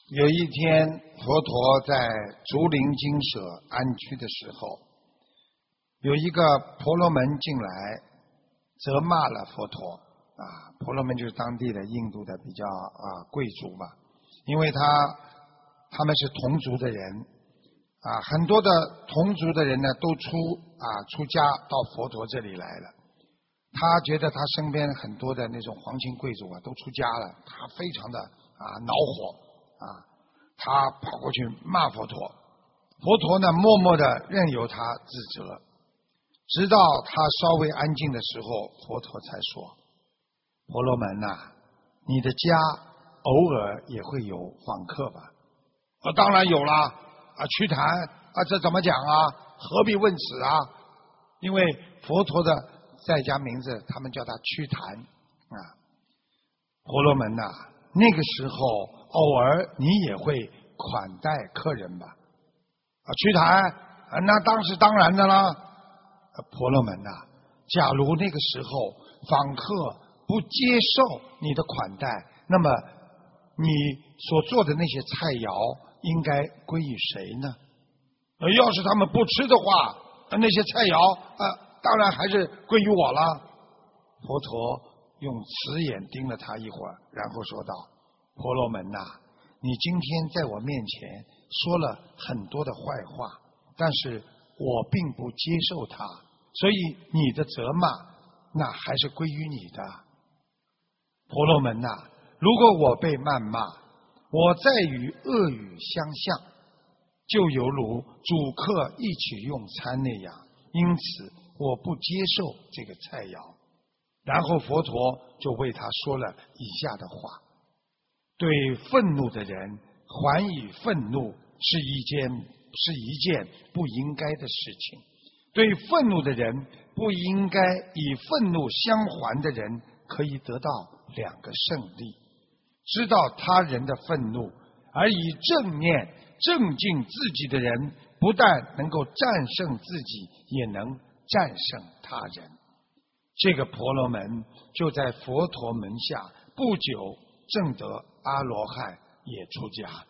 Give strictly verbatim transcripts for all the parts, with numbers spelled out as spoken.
有一天，佛陀在竹林精舍安居的时候，有一个婆罗门进来，责骂了佛陀。啊，婆罗门就是当地的印度的比较啊贵族嘛，因为他他们是同族的人，啊，很多的同族的人呢都出啊出家到佛陀这里来了。他觉得他身边很多的那种皇亲贵族啊都出家了，他非常的啊恼火啊，他跑过去骂佛陀，佛陀呢默默的任由他自责，直到他稍微安静的时候，佛陀才说：婆罗门呐、啊，你的家偶尔也会有访客吧？啊，当然有啦，啊，瞿昙啊，这怎么讲啊？何必问此啊？因为佛陀的在家名字，他们叫他瞿昙啊。婆罗门呐、啊，那个时候偶尔你也会款待客人吧？啊，瞿昙啊，那当是当然的啦。啊、婆罗门呐、啊，假如那个时候访客不接受你的款待，那么你所做的那些菜肴应该归于谁呢？呃，要是他们不吃的话，那些菜肴啊、呃，当然还是归于我了。佛陀用慈眼盯了他一会儿，然后说道：婆罗门呐、啊，你今天在我面前说了很多的坏话，但是我并不接受它，所以你的责骂那还是归于你的。婆罗门呐、啊，如果我被谩骂，我再与恶语相向，就犹如主客一起用餐那样，因此我不接受这个菜肴。然后佛陀就为他说了以下的话：对愤怒的人还以愤怒是一件是一件不应该的事情，对愤怒的人不应该以愤怒相还的人可以得到两个胜利。知道他人的愤怒而以正念正敬自己的人，不但能够战胜自己，也能战胜他人。这个婆罗门就在佛陀门下不久证得阿罗汉，也出家了。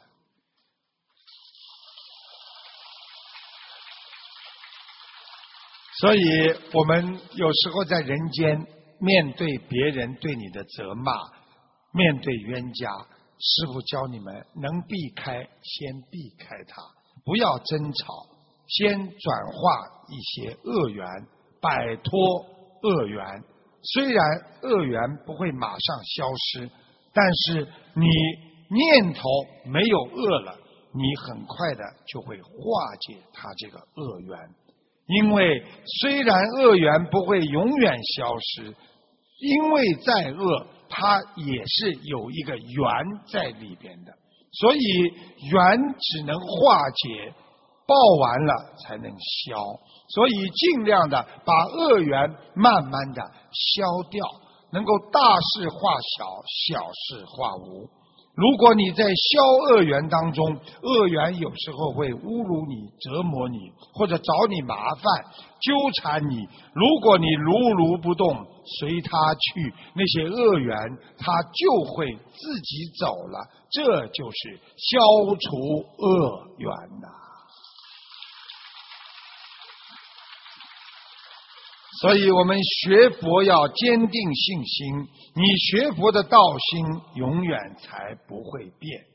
所以我们有时候在人间面对别人对你的责骂，面对冤家，师父教你们能避开先避开它，不要争吵，先转化一些恶缘，摆脱恶缘。虽然恶缘不会马上消失，但是你念头没有恶了，你很快的就会化解它这个恶缘。因为虽然恶缘不会永远消失，因为再恶它也是有一个缘在里边的，所以缘只能化解，报完了才能消，所以尽量的把恶缘慢慢的消掉，能够大事化小，小事化无。如果你在消恶缘当中，恶缘有时候会侮辱你、折磨你，或者找你麻烦、纠缠你。如果你如如不动，随他去，那些恶缘他就会自己走了，这就是消除恶缘呐。所以我们学佛要坚定信心，你学佛的道心永远才不会变。